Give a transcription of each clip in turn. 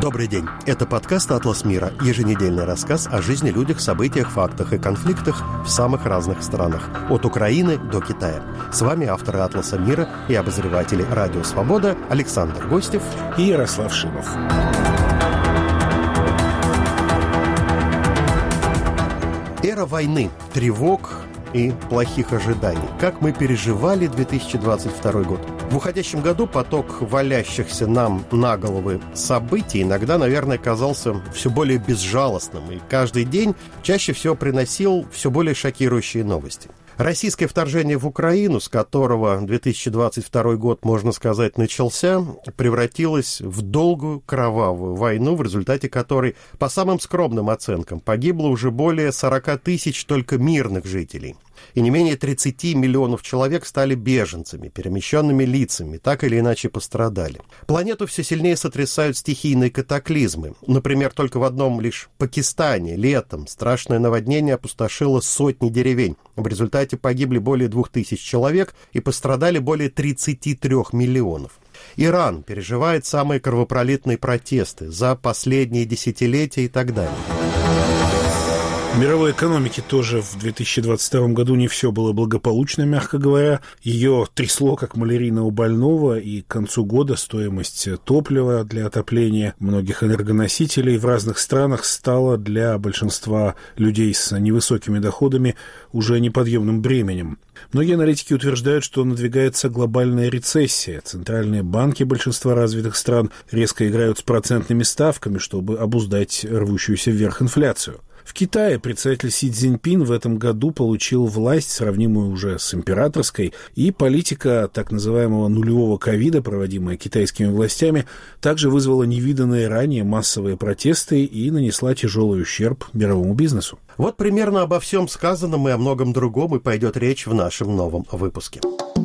Добрый день. Это подкаст «Атлас мира». Еженедельный рассказ о жизни, людях, событиях, фактах и конфликтах в самых разных странах. От Украины до Китая. С вами авторы «Атласа мира» и обозреватели «Радио Свобода» Александр Гостев и Ярослав Шимов. Эра войны, тревог и плохих ожиданий. Как мы переживали 2022 год? В уходящем году поток валящихся нам на головы событий иногда, наверное, казался все более безжалостным, и каждый день чаще всего приносил все более шокирующие новости. Российское вторжение в Украину, с которого 2022 год, можно сказать, начался, превратилось в долгую кровавую войну, в результате которой, по самым скромным оценкам, погибло уже более 40 тысяч только мирных жителей. И не менее 30 миллионов человек стали беженцами, перемещенными лицами, так или иначе пострадали. Планету все сильнее сотрясают стихийные катаклизмы. Например, только в одном лишь Пакистане летом страшное наводнение опустошило сотни деревень. В результате погибли более 2000 человек и пострадали более 33 миллионов. Иран переживает самые кровопролитные протесты за последние десятилетия и так далее. В мировой экономике тоже в 2022 году не все было благополучно, мягко говоря. Ее трясло, как малярийного больного, и к концу года стоимость топлива для отопления многих энергоносителей в разных странах стала для большинства людей с невысокими доходами уже неподъемным бременем. Многие аналитики утверждают, что надвигается глобальная рецессия. Центральные банки большинства развитых стран резко играют с процентными ставками, чтобы обуздать рвущуюся вверх инфляцию. В Китае председатель Си Цзиньпин в этом году получил власть, сравнимую уже с императорской, и политика так называемого нулевого ковида, проводимая китайскими властями, также вызвала невиданные ранее массовые протесты и нанесла тяжелый ущерб мировому бизнесу. Вот примерно обо всем сказанном и о многом другом и пойдет речь в нашем новом выпуске.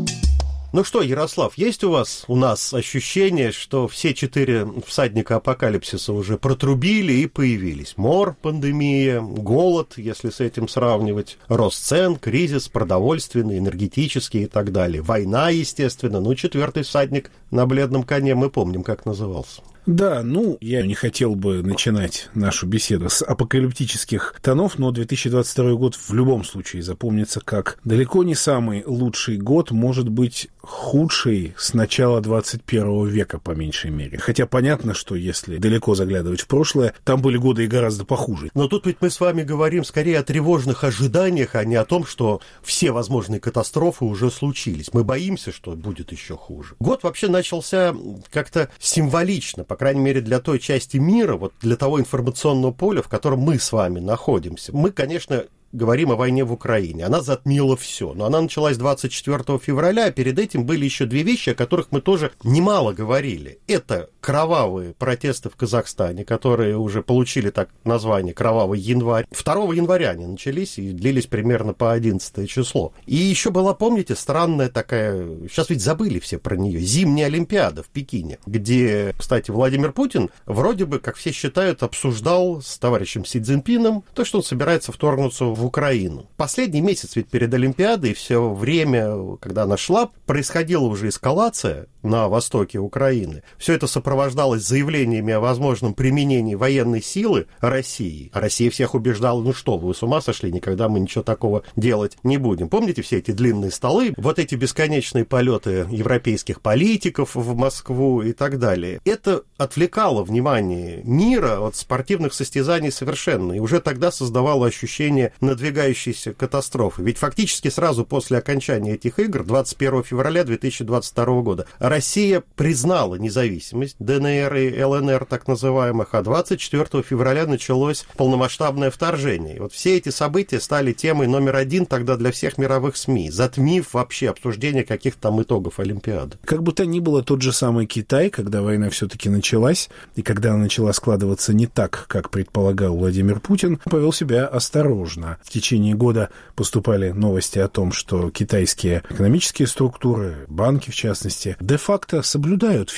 Ну что, Ярослав, есть у нас ощущение, что все 4 всадника апокалипсиса уже протрубили и появились? Мор, пандемия, голод, если с этим сравнивать, рост цен, кризис продовольственный, энергетический и так далее. Война, естественно. 4-й всадник на бледном коне, мы помним, как назывался. Да, я не хотел бы начинать нашу беседу с апокалиптических тонов, но 2022 год в любом случае запомнится как далеко не самый лучший год, может быть, худший с начала 21 века, по меньшей мере. Хотя понятно, что если далеко заглядывать в прошлое, там были годы и гораздо похуже. Но тут ведь мы с вами говорим скорее о тревожных ожиданиях, а не о том, что все возможные катастрофы уже случились. Мы боимся, что будет еще хуже. Год вообще начался как-то символично, по крайней мере, для той части мира, вот для того информационного поля, в котором мы с вами находимся. Мы, конечно, говорим о войне в Украине. Она затмила все. Но она началась 24 февраля, а перед этим были еще 2 вещи, о которых мы тоже немало говорили. Это кровавые протесты в Казахстане, которые уже получили так название «Кровавый январь». 2 января они начались и длились примерно по 11 число. И еще была, помните, странная такая, сейчас ведь забыли все про нее, зимняя Олимпиада в Пекине, где, кстати, Владимир Путин вроде бы, как все считают, обсуждал с товарищем Си Цзиньпином то, что он собирается вторгнуться в Украину. Последний месяц ведь перед Олимпиадой, все время, когда она шла, происходила уже эскалация на востоке Украины. Все это сопровождалось заявлениями о возможном применении военной силы России. А Россия всех убеждала, вы с ума сошли, никогда мы ничего такого делать не будем. Помните все эти длинные столы, вот эти бесконечные полеты европейских политиков в Москву и так далее. Это отвлекало внимание мира от спортивных состязаний совершенно, и уже тогда создавало ощущение надвигающейся катастрофы. Ведь фактически сразу после окончания этих игр, 21 февраля 2022 года, Россия признала независимость ДНР и ЛНР, так называемых, а 24 февраля началось полномасштабное вторжение. И вот все эти события стали темой номер 1 тогда для всех мировых СМИ, затмив вообще обсуждение каких-то там итогов Олимпиады. Как бы то ни было, тот же самый Китай, когда война все-таки началась, и когда она начала складываться не так, как предполагал Владимир Путин, повел себя осторожно. В течение года поступали новости о том, что китайские экономические структуры, банки в частности, де-факто соблюдают все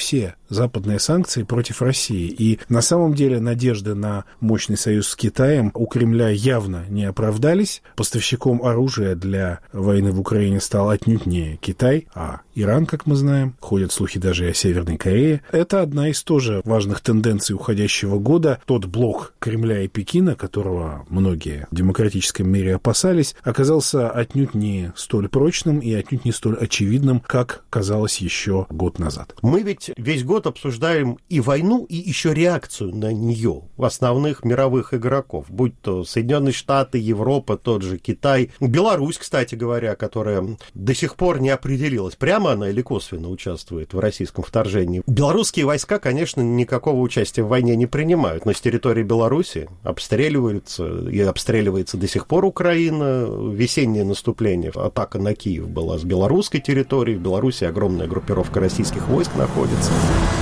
западные санкции против России. И на самом деле надежды на мощный союз с Китаем у Кремля явно не оправдались. Поставщиком оружия для войны в Украине стал отнюдь не Китай, а Иран, как мы знаем. Ходят слухи даже и о Северной Корее. Это одна из тоже важных тенденций уходящего года. Тот блок Кремля и Пекина, которого многие в демократическом мире опасались, оказался отнюдь не столь прочным и отнюдь не столь очевидным, как казалось еще год назад. Мы ведь весь год обсуждаем и войну, и еще реакцию на нее основных мировых игроков, будь то Соединенные Штаты, Европа, тот же Китай, Беларусь, кстати говоря, которая до сих пор не определилась, прямо она или косвенно участвует в российском вторжении. Белорусские войска, конечно, никакого участия в войне не принимают, но с территории Беларуси обстреливается и обстреливается до сих пор Украина. Весеннее наступление, атака на Киев была с белорусской территории. В Беларуси огромная группировка российских войск находится.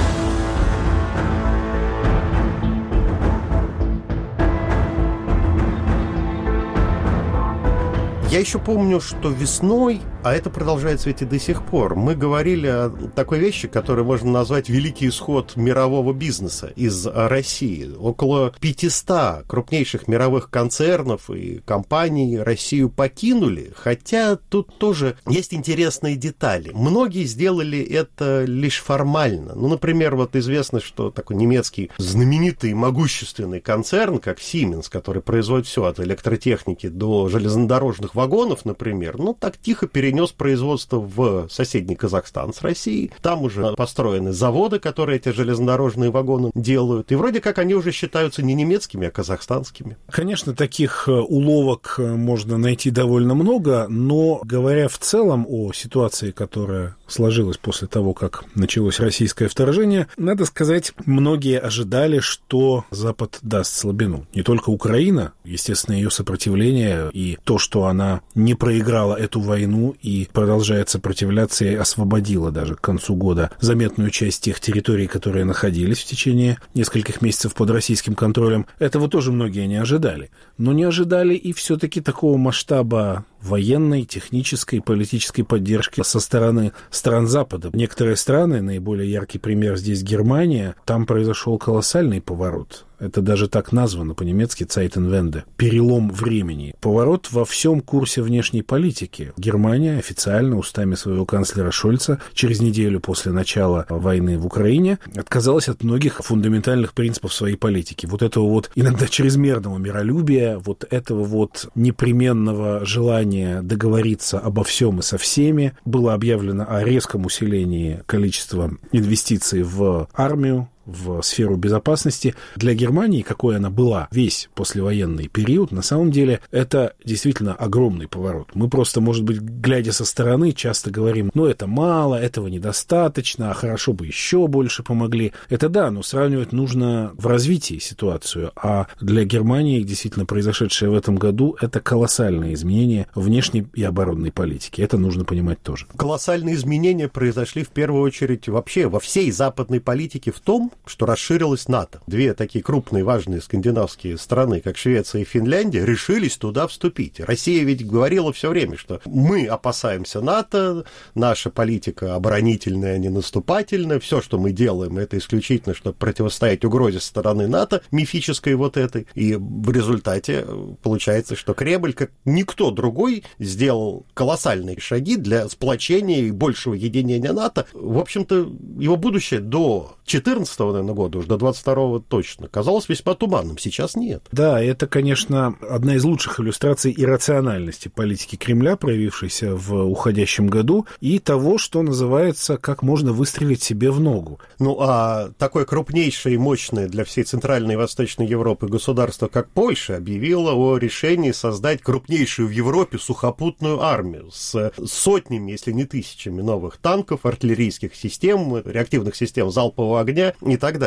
Я еще помню, что весной, а это продолжается ведь и до сих пор, мы говорили о такой вещи, которую можно назвать великий исход мирового бизнеса из России. Около 500 крупнейших мировых концернов и компаний Россию покинули, хотя тут тоже есть интересные детали. Многие сделали это лишь формально. Ну, например, вот известно, что такой немецкий знаменитый могущественный концерн, как Siemens, который производит все от электротехники до железнодорожных вагонов, например, ну, так тихо перенес производство в соседний Казахстан с Россией. Там уже построены заводы, которые эти железнодорожные вагоны делают. И вроде как они уже считаются не немецкими, а казахстанскими. Конечно, таких уловок можно найти довольно много, но говоря в целом о ситуации, которая сложилась после того, как началось российское вторжение, надо сказать, многие ожидали, что Запад даст слабину. Не только Украина, естественно, ее сопротивление и то, что она не проиграла эту войну и продолжает сопротивляться, и освободила даже к концу года заметную часть тех территорий, которые находились в течение нескольких месяцев под российским контролем. Этого тоже многие не ожидали. Но не ожидали и все-таки такого масштаба военной, технической, политической поддержки со стороны стран Запада. Некоторые страны, наиболее яркий пример здесь Германия, там произошел колоссальный поворот. Это даже так названо по-немецки «Zeitenwende» – перелом времени. Поворот во всем курсе внешней политики. Германия официально устами своего канцлера Шольца через неделю после начала войны в Украине отказалась от многих фундаментальных принципов своей политики. Вот этого вот иногда чрезмерного миролюбия, вот этого вот непременного желания договориться обо всем и со всеми. Было объявлено о резком усилении количества инвестиций в армию, в сферу безопасности. Для Германии, какой она была весь послевоенный период, на самом деле это действительно огромный поворот. Мы просто, может быть, глядя со стороны, часто говорим, ну, это мало, этого недостаточно, а хорошо бы еще больше помогли. Это да, но сравнивать нужно в развитии ситуацию, а для Германии, действительно, произошедшее в этом году, это колоссальные изменения внешней и оборонной политики. Это нужно понимать тоже. Колоссальные изменения произошли в первую очередь вообще во всей западной политике в том, что расширилась НАТО. Две такие крупные, важные скандинавские страны, как Швеция и Финляндия, решились туда вступить. Россия ведь говорила все время, что мы опасаемся НАТО, наша политика оборонительная, а не наступательная, все, что мы делаем, это исключительно, чтобы противостоять угрозе со стороны НАТО, мифической вот этой. И в результате получается, что Кремль, как никто другой, сделал колоссальные шаги для сплочения и большего единения НАТО. В общем-то, его будущее до 2014 года, уже до 22-го точно, казалось весьма туманным. Сейчас нет. Да, это, конечно, одна из лучших иллюстраций иррациональности политики Кремля, проявившейся в уходящем году, и того, что называется, как можно выстрелить себе в ногу. Ну, а такое крупнейшее и мощное для всей Центральной и Восточной Европы государство, как Польша, объявило о решении создать крупнейшую в Европе сухопутную армию с сотнями, если не тысячами новых танков, артиллерийских систем, реактивных систем залпового огня и так далее.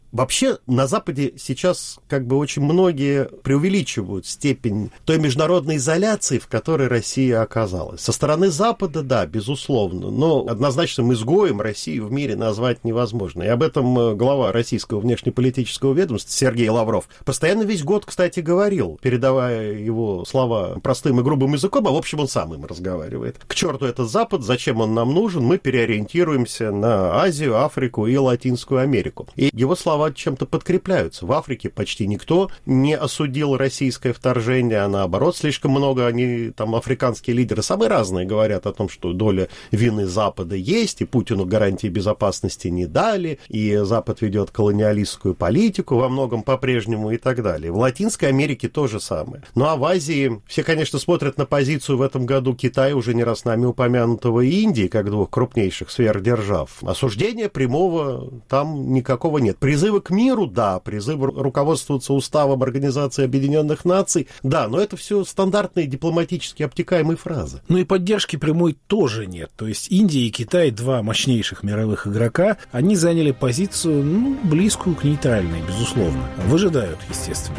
Вообще на Западе сейчас как бы очень многие преувеличивают степень той международной изоляции, в которой Россия оказалась. Со стороны Запада, да, безусловно, но однозначным изгоем Россию в мире назвать невозможно. И об этом глава российского внешнеполитического ведомства Сергей Лавров постоянно весь год, кстати, говорил, передавая его слова простым и грубым языком, а в общем он сам им разговаривает. К черту этот Запад, зачем он нам нужен, мы переориентируемся на Азию, Африку и Латинскую Америку. И его слова чем-то подкрепляются. В Африке почти никто не осудил российское вторжение, а наоборот, слишком много они, там, африканские лидеры, самые разные, говорят о том, что доля вины Запада есть, и Путину гарантии безопасности не дали, и Запад ведет колониалистскую политику во многом по-прежнему и так далее. В Латинской Америке то же самое. Ну а в Азии все, конечно, смотрят на позицию в этом году Китая, уже не раз нами упомянутого, и Индии, как двух крупнейших сверхдержав. Осуждения прямого там никакого нет. Призывы к миру, да, призывы руководствоваться уставом Организации Объединенных Наций, да, но это все стандартные дипломатически обтекаемые фразы. Ну и поддержки прямой тоже нет. То есть Индия и Китай, два мощнейших мировых игрока, они заняли позицию, близкую к нейтральной, безусловно. Выжидают, естественно.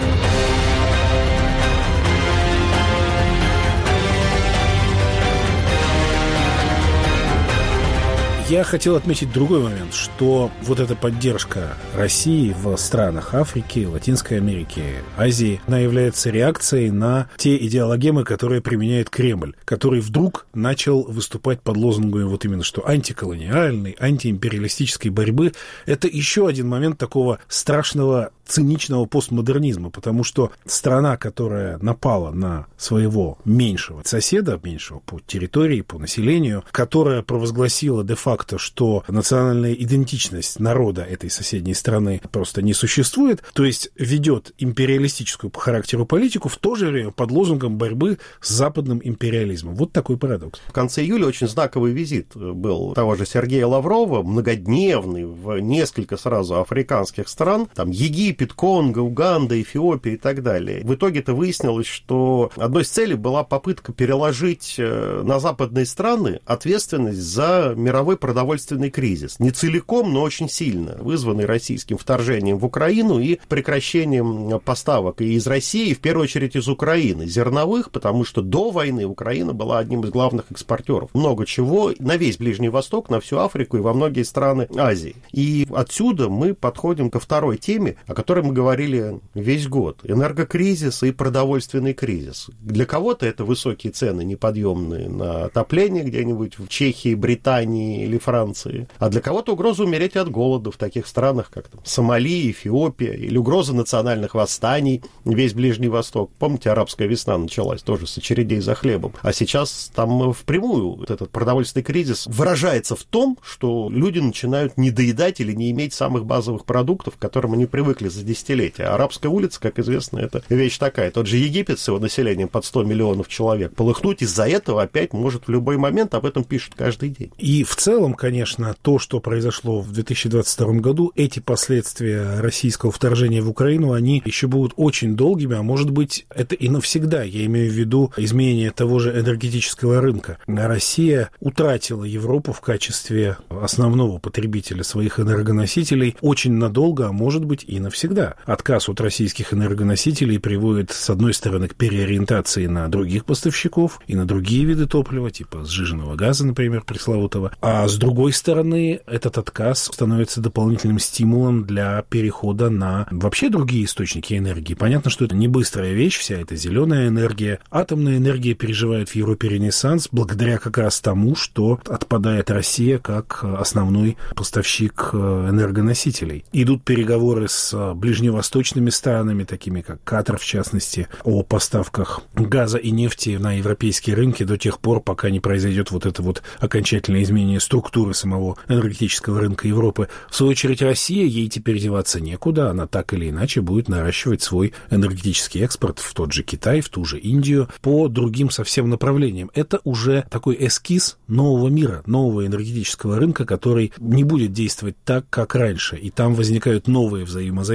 Я хотел отметить другой момент, что вот эта поддержка России в странах Африки, Латинской Америки, Азии, она является реакцией на те идеологемы, которые применяет Кремль, который вдруг начал выступать под лозунгами вот именно что антиколониальной, антиимпериалистической борьбы. Это еще один момент такого страшного циничного постмодернизма, потому что страна, которая напала на своего меньшего соседа, меньшего по территории, по населению, которая провозгласила де-факто, что национальная идентичность народа этой соседней страны просто не существует, то есть ведет империалистическую по характеру политику, в то же время под лозунгом борьбы с западным империализмом. Вот такой парадокс. В конце июля очень знаковый визит был того же Сергея Лаврова, многодневный, в несколько сразу африканских стран, там Египет, Конго, Уганда, Эфиопия и так далее. В итоге-то выяснилось, что одной из целей была попытка переложить на западные страны ответственность за мировой продовольственный кризис. Не целиком, но очень сильно, вызванный российским вторжением в Украину и прекращением поставок и из России, и в первую очередь из Украины, зерновых, потому что до войны Украина была одним из главных экспортеров. Много чего на весь Ближний Восток, на всю Африку и во многие страны Азии. И отсюда мы подходим ко второй теме, о которой мы говорили весь год. Энергокризис и продовольственный кризис. Для кого-то это высокие цены, неподъемные на отопление где-нибудь в Чехии, Британии или Франции. А для кого-то угроза умереть от голода в таких странах, как там, Сомали, Эфиопия, или угроза национальных восстаний, весь Ближний Восток. Помните, арабская весна началась тоже с очередей за хлебом. А сейчас там впрямую вот этот продовольственный кризис выражается в том, что люди начинают недоедать или не иметь самых базовых продуктов, к которым они привыкли за десятилетия. Арабская улица, как известно, это вещь такая. Тот же Египет с его населением под 100 миллионов человек полыхнуть из-за этого опять может в любой момент, об этом пишут каждый день. И в целом, конечно, то, что произошло в 2022 году, эти последствия российского вторжения в Украину, они еще будут очень долгими, а может быть, это и навсегда. Я имею в виду изменение того же энергетического рынка. Россия утратила Европу в качестве основного потребителя своих энергоносителей очень надолго, а может быть и навсегда. Отказ от российских энергоносителей приводит, с одной стороны, к переориентации на других поставщиков и на другие виды топлива, типа сжиженного газа, например, пресловутого. А с другой стороны, этот отказ становится дополнительным стимулом для перехода на вообще другие источники энергии. Понятно, что это не быстрая вещь, вся эта зеленая энергия. Атомная энергия переживает в Европе ренессанс благодаря как раз тому, что отпадает Россия как основной поставщик энергоносителей. Идут переговоры с ближневосточными странами, такими как Катар, в частности, о поставках газа и нефти на европейские рынки до тех пор, пока не произойдет вот это вот окончательное изменение структуры самого энергетического рынка Европы. В свою очередь, Россия, ей теперь деваться некуда, она так или иначе будет наращивать свой энергетический экспорт в тот же Китай, в ту же Индию, по другим совсем направлениям. Это уже такой эскиз нового мира, нового энергетического рынка, который не будет действовать так, как раньше, и там возникают новые взаимозависимости,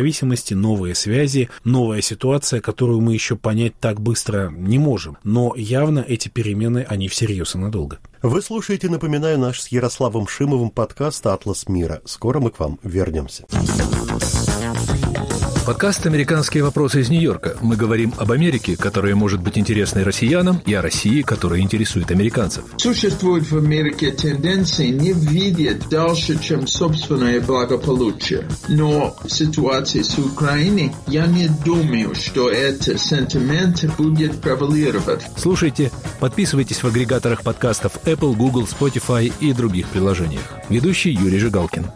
зависимости, новые связи, новая ситуация, которую мы еще понять так быстро не можем. Но явно эти перемены, они всерьез и надолго. Вы слушаете, напоминаю, наш с Ярославом Шимовым подкаст «Атлас мира». Скоро мы к вам вернемся. Подкаст «Американские вопросы» из Нью-Йорка. Мы говорим об Америке, которая может быть интересной россиянам, и о России, которая интересует американцев. Существует в Америке тенденции не видеть дальше, чем собственное благополучие. Но в ситуации с Украиной я не думаю, что этот сентимент будет превалировать. Слушайте, подписывайтесь в агрегаторах подкастов Apple, Google, Spotify и других приложениях. Ведущий Юрий Жигалкин.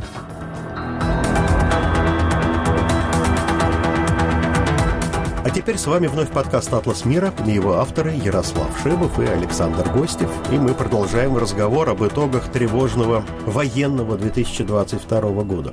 А теперь с вами вновь подкаст «Атлас мира» и его авторы Ярослав Шимов и Александр Гостев. И мы продолжаем разговор об итогах тревожного военного 2022 года.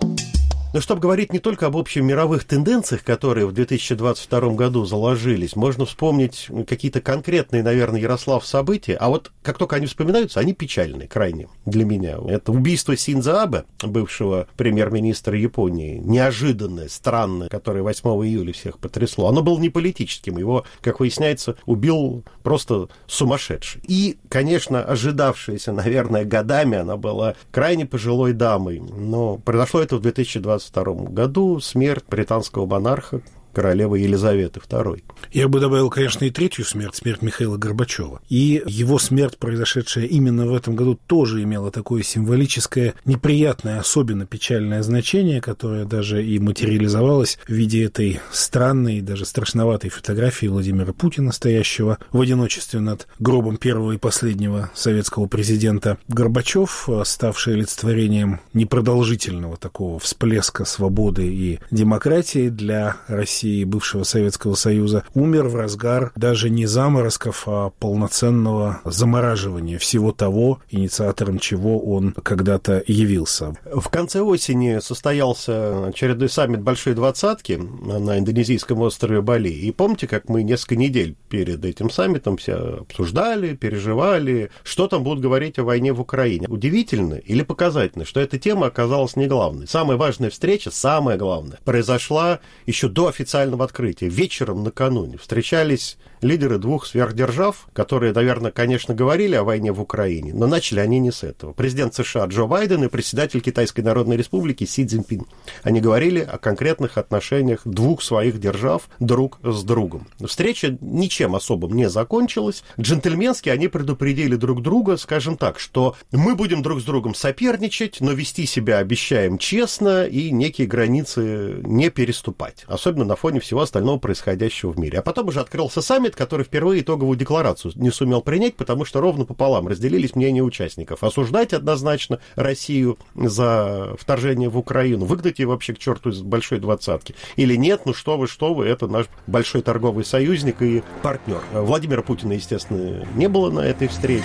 Но чтобы говорить не только об общемировых тенденциях, которые в 2022 году заложились, можно вспомнить какие-то конкретные, наверное, Ярослав, события, а вот как только они вспоминаются, они печальные крайне для меня. Это убийство Синдзо Абэ, бывшего премьер-министра Японии, неожиданное, странное, которое 8 июля всех потрясло. Оно было не политическим, его, как выясняется, убил просто сумасшедший. И, конечно, ожидавшаяся, наверное, годами, она была крайне пожилой дамой, но произошло это в 2022 году, смерть британского монарха, королевы Елизаветы II. Я бы добавил, конечно, и третью смерть Михаила Горбачева. И его смерть, произошедшая именно в этом году, тоже имела такое символическое, неприятное, особенно печальное значение, которое даже и материализовалось в виде этой странной, даже страшноватой фотографии Владимира Путина, стоящего в одиночестве над гробом первого и последнего советского президента. Горбачев, ставший олицетворением непродолжительного такого всплеска свободы и демократии для России и бывшего Советского Союза, умер в разгар даже не заморозков, а полноценного замораживания всего того, инициатором чего он когда-то явился. В конце осени состоялся очередной саммит Большой Двадцатки на индонезийском острове Бали. И помните, как мы несколько недель перед этим саммитом все обсуждали, переживали, что там будут говорить о войне в Украине. Удивительно или показательно, что эта тема оказалась не главной. Самая важная встреча, самое главное, произошла еще до официального открытия. Вечером накануне встречались лидеры двух сверхдержав, которые, наверное, конечно, говорили о войне в Украине, но начали они не с этого. Президент США Джо Байден и председатель Китайской Народной Республики Си Цзиньпин. Они говорили о конкретных отношениях двух своих держав друг с другом. Встреча ничем особым не закончилась. Джентльменски они предупредили друг друга, скажем так, что мы будем друг с другом соперничать, но вести себя обещаем честно и некие границы не переступать. Особенно на фоне всего остального происходящего в мире. А потом уже открылся саммит, который впервые итоговую декларацию не сумел принять, потому что ровно пополам разделились мнения участников. Осуждать однозначно Россию за вторжение в Украину, выгнать ее вообще к черту из Большой Двадцатки. Или нет, ну что вы, это наш большой торговый союзник и партнер. Владимира Путина, естественно, не было на этой встрече.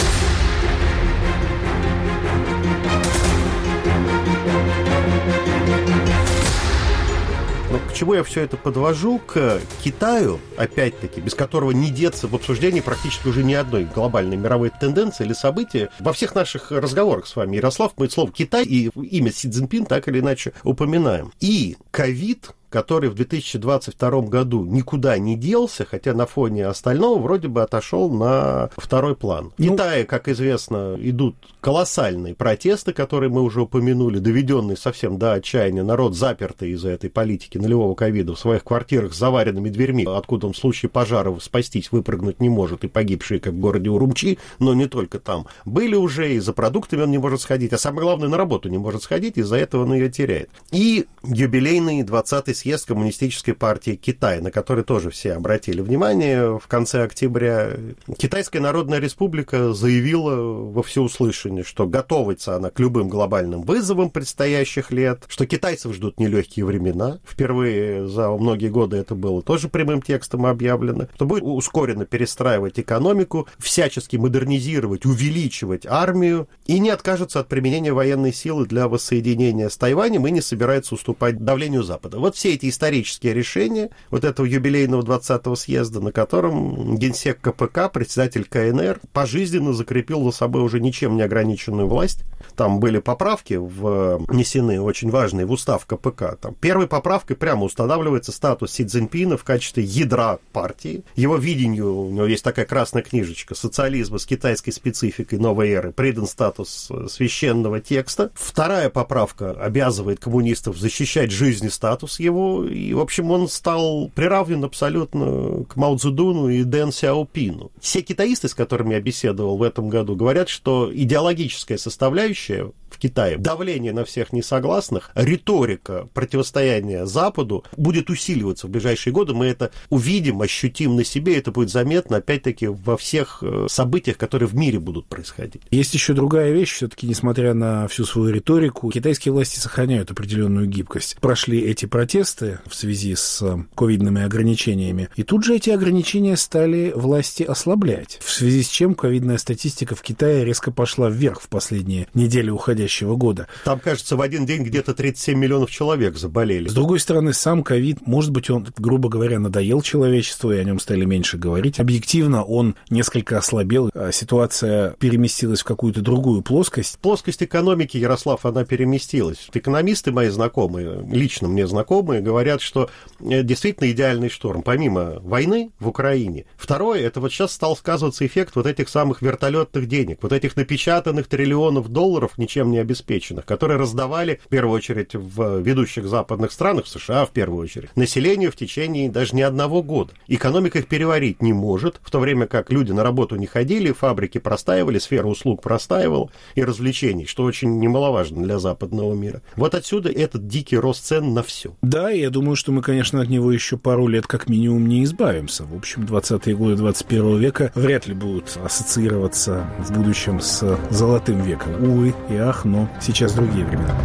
К чему я все это подвожу? К Китаю, опять-таки, без которого не деться в обсуждении практически уже ни одной глобальной мировой тенденции или события. Во всех наших разговорах с вами, Ярослав, мы слово «Китай» и имя Си Цзиньпин так или иначе упоминаем. И ковид, который в 2022 году никуда не делся, хотя на фоне остального вроде бы отошел на второй план. В Китае, как известно, идут колоссальные протесты, которые мы уже упомянули, доведенные совсем до отчаяния. Народ запертый из-за этой политики нулевого ковида в своих квартирах с заваренными дверьми, откуда он в случае пожаров спастись, выпрыгнуть не может, и погибшие, как в городе Урумчи, но не только там. Были уже, и за продуктами он не может сходить, а самое главное, на работу не может сходить, из-за этого он ее теряет. И юбилейный 20-й съезд Коммунистической партии Китая, на который тоже все обратили внимание в конце октября. Китайская Народная Республика заявила во всеуслышание, что готовится она к любым глобальным вызовам предстоящих лет, что китайцев ждут нелегкие времена. Впервые за многие годы это было тоже прямым текстом объявлено, что будет ускоренно перестраивать экономику, всячески модернизировать, увеличивать армию и не откажется от применения военной силы для воссоединения с Тайванем и не собирается уступать давлению Запада. Вот все эти исторические решения вот этого юбилейного 20-го съезда, на котором генсек КПК, председатель КНР, пожизненно закрепил за собой уже ничем не ограниченную власть. Там были поправки внесены, очень важные, в устав КПК. Там первой поправкой прямо устанавливается статус Си Цзиньпина в качестве ядра партии. Его видению, у него есть такая красная книжечка, социализма с китайской спецификой новой эры, придан статус священного текста. Вторая поправка обязывает коммунистов защищать жизнь и статус его, и, в общем, он стал приравнен абсолютно к Мао Цзэдуну и Дэн Сяопину. Все китаисты, с которыми я беседовал в этом году, говорят, что идеологическая составляющая в Китае, давление на всех несогласных, риторика противостояния Западу будет усиливаться в ближайшие годы. Мы это увидим, ощутим на себе, это будет заметно, опять-таки, во всех событиях, которые в мире будут происходить. Есть еще другая вещь, все-таки, несмотря на всю свою риторику, китайские власти сохраняют определенную гибкость. Прошли эти протесты в связи с ковидными ограничениями, и тут же эти ограничения стали власти ослаблять, в связи с чем ковидная статистика в Китае резко пошла вверх в последние недели уходящего года. Там, кажется, в один день где-то 37 миллионов человек заболели. С другой стороны, сам ковид, может быть, он, грубо говоря, надоел человечеству, и о нем стали меньше говорить. Объективно он несколько ослабел, ситуация переместилась в какую-то другую плоскость. Плоскость экономики, Ярослав, она переместилась. Экономисты мои знакомые, лично мне знакомые, говорят, что действительно идеальный шторм, помимо войны в Украине. Второе, это вот сейчас стал сказываться эффект вот этих самых вертолетных денег, вот этих напечатанных триллионов долларов, ничем не обеспеченных, которые раздавали, в первую очередь, в ведущих западных странах, в США в первую очередь, населению в течение даже не одного года. Экономика их переварить не может, в то время как люди на работу не ходили, фабрики простаивали, сфера услуг простаивала и развлечений, что очень немаловажно для западного мира. Вот отсюда этот дикий рост цен на все. Да, я думаю, что мы, конечно, от него еще пару лет как минимум не избавимся. В общем, 20-е годы 21 века вряд ли будут ассоциироваться в будущем с золотым веком. Увы и ах, но сейчас другие времена.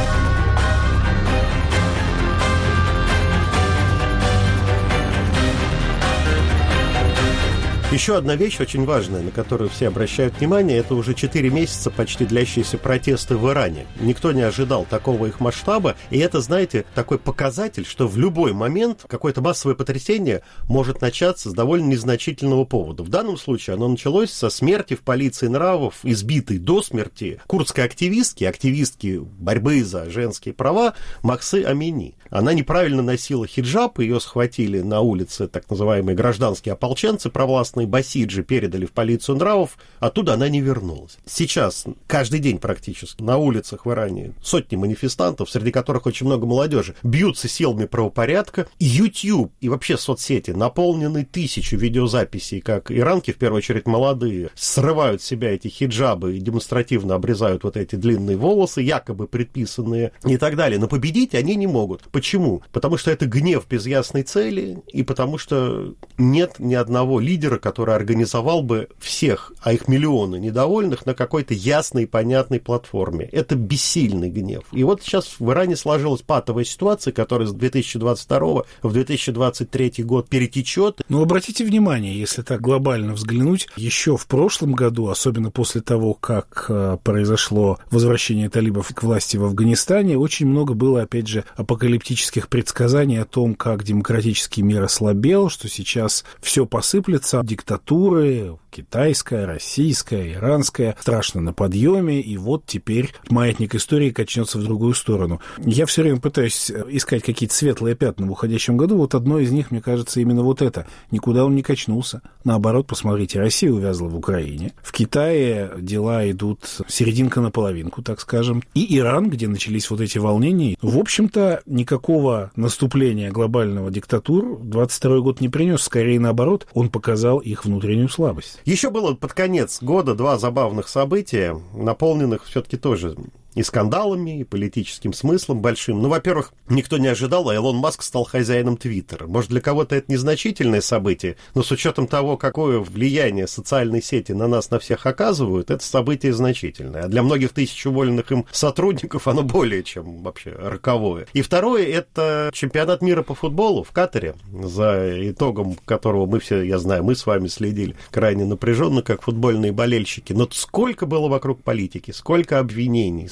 Еще одна вещь очень важная, на которую все обращают внимание, это уже 4 месяца почти длящиеся протесты в Иране. Никто не ожидал такого их масштаба, и это, знаете, такой показатель, что в любой момент какое-то массовое потрясение может начаться с довольно незначительного повода. В данном случае оно началось со смерти в полиции нравов, избитой до смерти курдской активистки борьбы за женские права Махсы Амини. Она неправильно носила хиджаб, ее схватили на улице так называемые гражданские ополченцы провластные, басиджи передали в полицию нравов, оттуда она не вернулась. Сейчас каждый день практически на улицах в Иране сотни манифестантов, среди которых очень много молодежи, бьются силами правопорядка. YouTube и вообще соцсети наполнены тысячу видеозаписей, как иранки, в первую очередь молодые, срывают с себя эти хиджабы и демонстративно обрезают вот эти длинные волосы, якобы предписанные и так далее. Но победить они не могут. Почему? Потому что это гнев без ясной цели, и потому что нет ни одного лидера, который организовал бы всех, а их миллионы недовольных, на какой-то ясной и понятной платформе. Это бессильный гнев. И вот сейчас в Иране сложилась патовая ситуация, которая с 2022 в 2023 год перетечет. Но обратите внимание, если так глобально взглянуть, еще в прошлом году, особенно после того, как произошло возвращение талибов к власти в Афганистане, очень много было, опять же, апокалиптических предсказаний о том, как демократический мир ослабел, что сейчас все посыплется, диктатуры, китайская, российская, иранская, страшно на подъеме, и вот теперь маятник истории качнется в другую сторону. Я все время пытаюсь искать какие-то светлые пятна в уходящем году, вот одно из них, мне кажется, именно вот это. Никуда он не качнулся. Наоборот, посмотрите, Россия увязла в Украине, в Китае дела идут серединка на половинку, так скажем, и Иран, где начались вот эти волнения, в общем-то, никакого наступления глобального диктатур 22 год не принес, скорее наоборот, он показал их внутреннюю слабость. Еще было под конец года 2 забавных события, наполненных все-таки тоже и скандалами, и политическим смыслом большим. Ну, во-первых, никто не ожидал, а Илон Маск стал хозяином Твиттера. Может, для кого-то это незначительное событие, но с учетом того, какое влияние социальные сети на нас, на всех оказывают, это событие значительное. А для многих тысяч уволенных им сотрудников оно более чем вообще роковое. И второе, это чемпионат мира по футболу в Катаре, за итогом которого мы все, я знаю, мы с вами следили крайне напряженно, как футбольные болельщики. Но сколько было вокруг политики, сколько обвинений,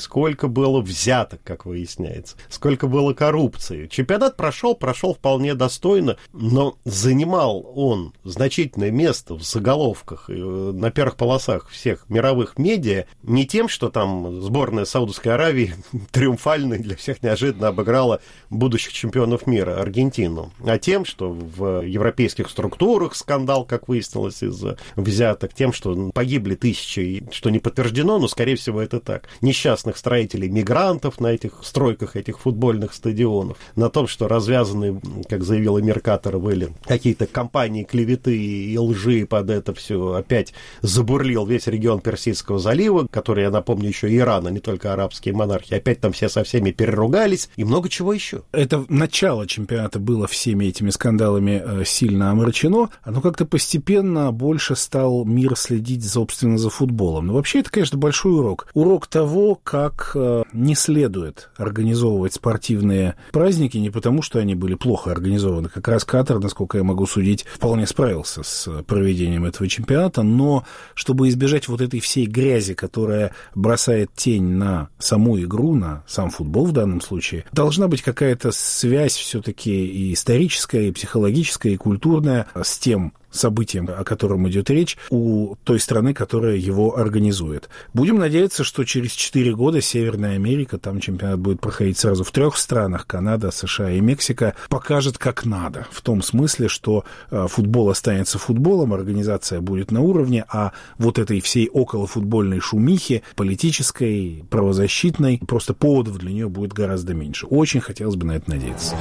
сколько было взяток, как выясняется, сколько было коррупции. Чемпионат прошел вполне достойно, но занимал он значительное место в заголовках, на первых полосах всех мировых медиа не тем, что там сборная Саудовской Аравии триумфально для всех неожиданно обыграла будущих чемпионов мира Аргентину, а тем, что в европейских структурах скандал, как выяснилось, из-за взяток, тем, что погибли тысячи, что не подтверждено, но, скорее всего, это так. Несчастных строителей, мигрантов на этих стройках этих футбольных стадионов, на том, что развязаны, как заявила Меркатор, были какие-то кампании клеветы и лжи под это все. Опять забурлил весь регион Персидского залива, который, я напомню, еще Иран, а не только арабские монархии. Опять там все со всеми переругались и много чего еще. Это начало чемпионата было всеми этими скандалами сильно омрачено. Оно как-то постепенно больше стал мир следить, собственно, за футболом. Но вообще это, конечно, большой урок. Урок того, как не следует организовывать спортивные праздники не потому, что они были плохо организованы. Как раз Катар, насколько я могу судить, вполне справился с проведением этого чемпионата, но чтобы избежать вот этой всей грязи, которая бросает тень на саму игру, на сам футбол в данном случае, должна быть какая-то связь все-таки и историческая, и психологическая, и культурная с тем событием, о котором идет речь, у той страны, которая его организует. Будем надеяться, что через 4 года Северная Америка, там чемпионат будет проходить сразу в 3 странах, Канада, США и Мексика, покажет, как надо. В том смысле, что футбол останется футболом, организация будет на уровне, а вот этой всей околофутбольной шумихи, политической, правозащитной, просто поводов для нее будет гораздо меньше. Очень хотелось бы на это надеяться.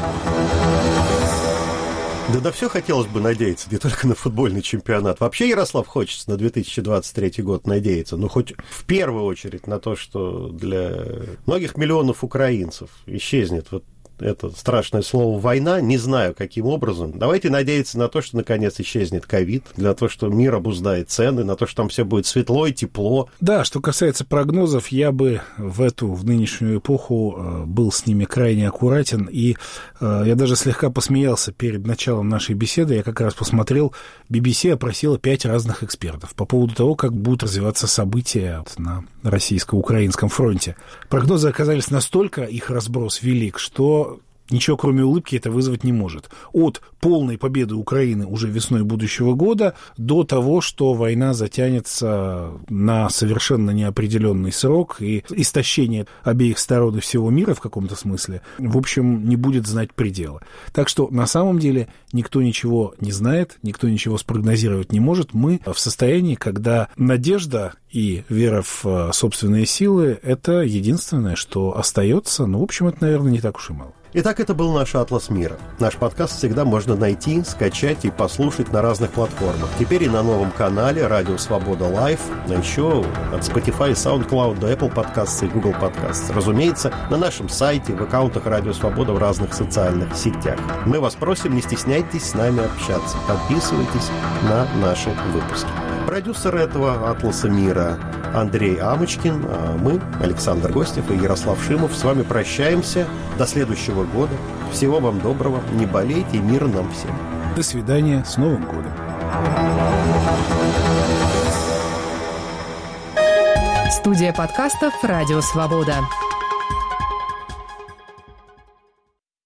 Да на все хотелось бы надеяться, не только на футбольный чемпионат. Вообще Ярослав хочется на 2023 год надеяться, но хоть в первую очередь на то, что для многих миллионов украинцев исчезнет вот это страшное слово «война», не знаю, каким образом. Давайте надеяться на то, что наконец исчезнет ковид, на то, что мир обуздает цены, на то, что там все будет светло и тепло. Да, что касается прогнозов, я бы в нынешнюю эпоху был с ними крайне аккуратен, и я даже слегка посмеялся перед началом нашей беседы. Я как раз посмотрел, BBC опросила 5 разных экспертов по поводу того, как будут развиваться события на российско-украинском фронте. Прогнозы оказались настолько, их разброс велик, что ничего, кроме улыбки, это вызвать не может. От полной победы Украины уже весной будущего года до того, что война затянется на совершенно неопределенный срок и истощение обеих сторон и всего мира в каком-то смысле, в общем, не будет знать предела. Так что на самом деле никто ничего не знает, никто ничего спрогнозировать не может. Мы в состоянии, когда надежда и вера в собственные силы – это единственное, что остается. Ну, в общем, это, наверное, не так уж и мало. Итак, это был наш «Атлас мира». Наш подкаст всегда можно найти, скачать и послушать на разных платформах. Теперь и на новом канале «Радио Свобода Лайв», а еще от Spotify, SoundCloud до Apple Podcasts и Google Podcasts. Разумеется, на нашем сайте, в аккаунтах «Радио Свобода» в разных социальных сетях. Мы вас просим, не стесняйтесь с нами общаться. Подписывайтесь на наши выпуски. Продюсер этого «Атласа мира» Андрей Амочкин, а мы, Александр Гостев и Ярослав Шимов, с вами прощаемся. До следующего года. Всего вам доброго, не болейте, и мира нам всем. До свидания, с Новым годом. Студия подкастов «Радио Свобода».